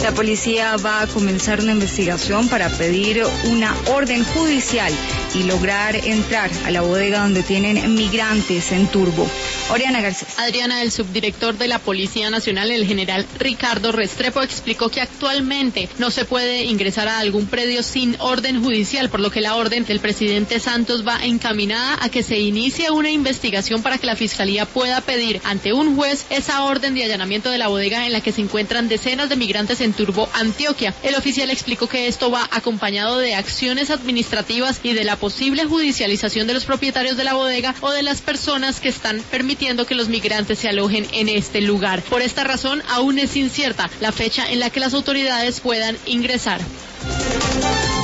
La policía va a comenzar una investigación para pedir una orden judicial y lograr entrar a la bodega donde tienen migrantes en Turbo. Oriana Garcés. Adriana, el subdirector de la Policía Nacional, el general Ricardo Restrepo, explicó que actualmente no se puede ingresar a algún predio sin orden judicial, por lo que la orden del presidente Santos va encaminada a que se inicie una investigación para que la Fiscalía pueda pedir ante un juez esa orden de allanamiento de la bodega en la que se encuentran decenas de migrantes en Turbo, Antioquia. El oficial explicó que esto va acompañado de acciones administrativas y de la posible judicialización de los propietarios de la bodega o de las personas que están permitiendo que los migrantes se alojen en este lugar. Por esta razón, aún es incierta la fecha en la que las autoridades puedan ingresar.